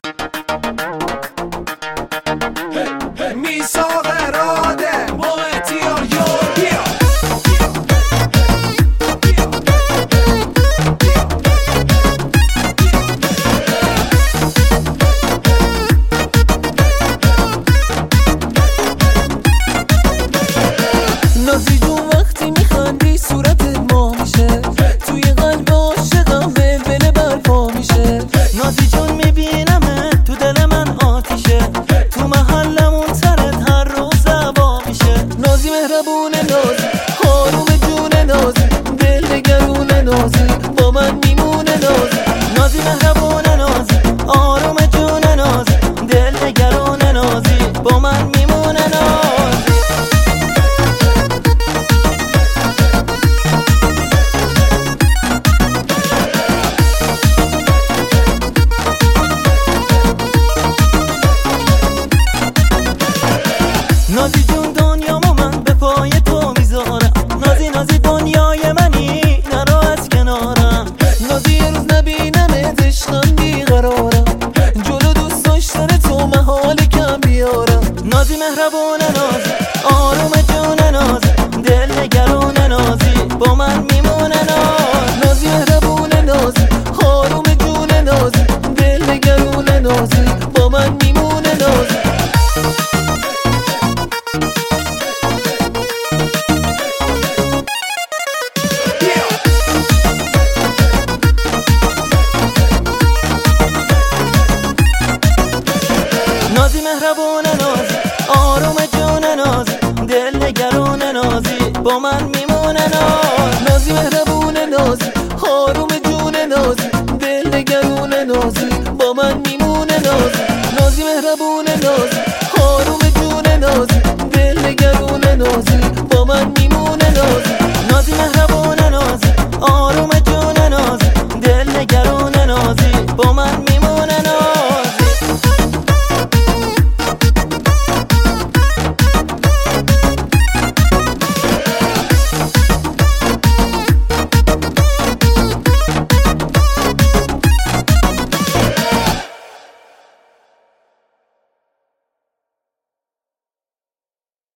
میثاق اراده با احتیار بیا نازی جون وقتی میخندی صورتت ماه میشه، توی قلب عاشقم ولوله برپا میشه. نازی جون میبینمت تو دل من آتیشه، تو محلمون سرت هر روز هوا میشه. نازی مهربونه، نازی آروم جونه، نازی دل نگرونه، نازی با من میمونه. نازی نازی مهربونه، نازی آروم جونه، نازی دل نگرونه، نازی با من میمونه. نازی نازی جون دنیامو من به پای تو میذارم، نازی نازی دنیای منی نرو از کنارم. نازی یه روز نبینمت عشقم بیقرارم، جلو دوست داشتن تو محاله کم بیارم. نازی مهربونه، نازی آروم جونه، نازی دل نگرونه، نازی با من میمونه. نازی مهربونه، نازی آروم جونه، نازی دل نگرونه، نازی با من میمونه. نازی نازی مهربونه، نازی آروم جونه، نازی دل نگرونه، نازی با من میمونه. نازی مهربونه، نازی آروم جونه، نازی دل نگرونه، نازی با من میمونه. نازی مهربونه، نازی آروم جونه، نازی دل نگرونه، نازی با من میمونه.